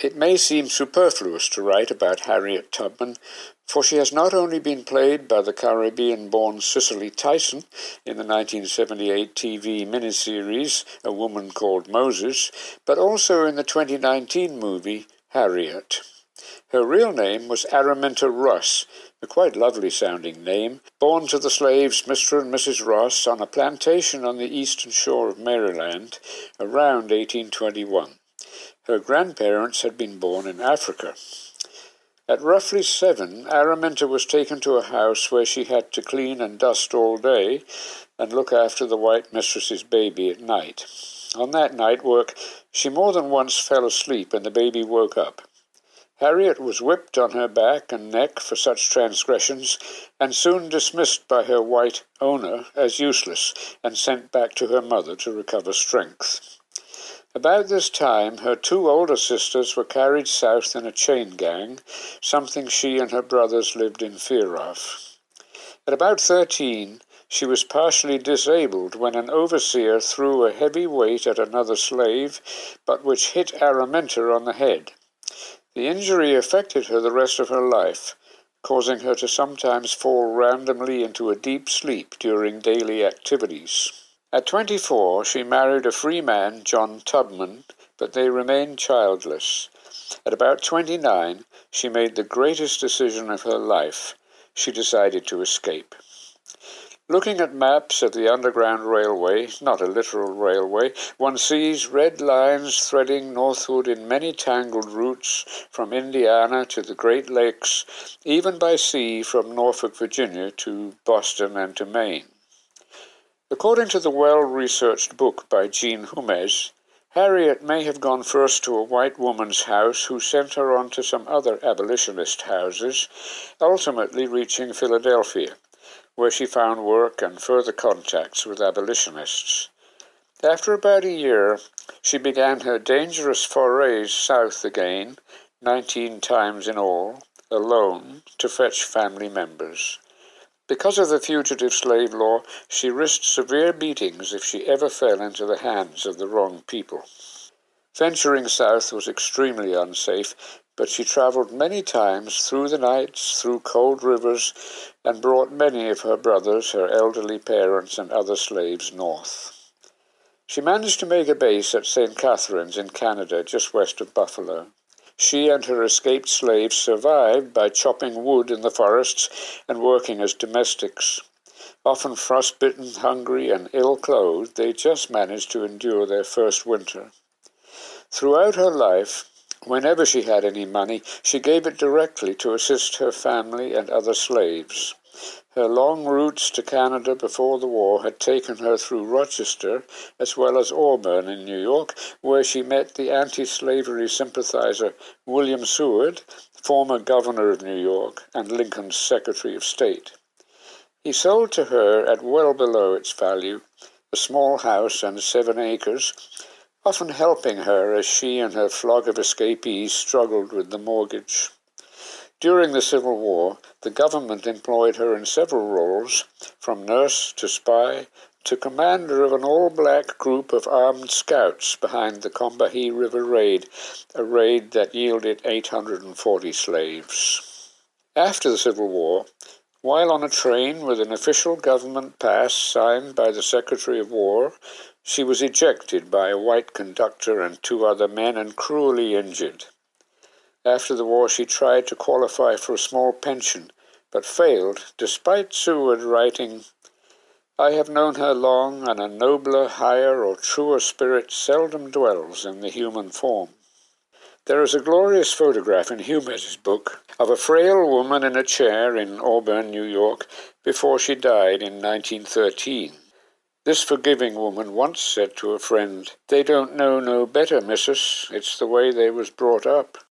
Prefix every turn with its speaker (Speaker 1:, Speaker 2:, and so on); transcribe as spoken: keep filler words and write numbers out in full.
Speaker 1: It may seem superfluous to write about Harriet Tubman, for she has not only been played by the Caribbean-born Cicely Tyson in the nineteen seventy-eight T V miniseries A Woman Called Moses, but also in the twenty nineteen movie Harriet. Her real name was Araminta Ross, a quite lovely-sounding name, born to the slaves Mister and Missus Ross on a plantation on the eastern shore of Maryland around eighteen twenty-one. Her grandparents had been born in Africa. At roughly seven, Araminta was taken to a house where she had to clean and dust all day and look after the white mistress's baby at night. On that night work, she more than once fell asleep and the baby woke up. Harriet was whipped on her back and neck for such transgressions, and soon dismissed by her white owner as useless, and sent back to her mother to recover strength. About this time, her two older sisters were carried south in a chain gang, something she and her brothers lived in fear of. At about thirteen, she was partially disabled when an overseer threw a heavy weight at another slave, but which hit Araminta on the head. The injury affected her the rest of her life, causing her to sometimes fall randomly into a deep sleep during daily activities. At twenty-four, she married a free man, John Tubman, but they remained childless. At about twenty-nine, she made the greatest decision of her life. She decided to escape. Looking at maps of the Underground Railway, not a literal railway, one sees red lines threading northward in many tangled routes from Indiana to the Great Lakes, even by sea from Norfolk, Virginia to Boston and to Maine. According to the well-researched book by Jean Humez, Harriet may have gone first to a white woman's house who sent her on to some other abolitionist houses, ultimately reaching Philadelphia, where she found work and further contacts with abolitionists. After about a year, she began her dangerous forays south again, nineteen times in all, alone, to fetch family members. Because of the fugitive slave law, she risked severe beatings if she ever fell into the hands of the wrong people. Venturing south was extremely unsafe, but she traveled many times through the nights, through cold rivers, and brought many of her brothers, her elderly parents, and other slaves north. She managed to make a base at Saint Catharines in Canada, just west of Buffalo. She and her escaped slaves survived by chopping wood in the forests and working as domestics. Often frostbitten, hungry, and ill-clothed, they just managed to endure their first winter. Throughout her life, whenever she had any money, she gave it directly to assist her family and other slaves. Her long routes to Canada before the war had taken her through Rochester, as well as Auburn in New York, where she met the anti-slavery sympathizer William Seward, former governor of New York and Lincoln's Secretary of State. He sold to her at well below its value a small house and seven acres, often helping her as she and her flock of escapees struggled with the mortgage. During the Civil War, the government employed her in several roles, from nurse to spy to commander of an all-black group of armed scouts behind the Combahee River Raid, a raid that yielded eight hundred forty slaves. After the Civil War, while on a train with an official government pass signed by the Secretary of War, she was ejected by a white conductor and two other men and cruelly injured. After the war, she tried to qualify for a small pension, but failed, despite Seward writing, "I have known her long, and a nobler, higher, or truer spirit seldom dwells in the human form." There is a glorious photograph in Humez's book of a frail woman in a chair in Auburn, New York, before she died in nineteen thirteen. This forgiving woman once said to a friend, "They don't know no better, missus. It's the way they was brought up."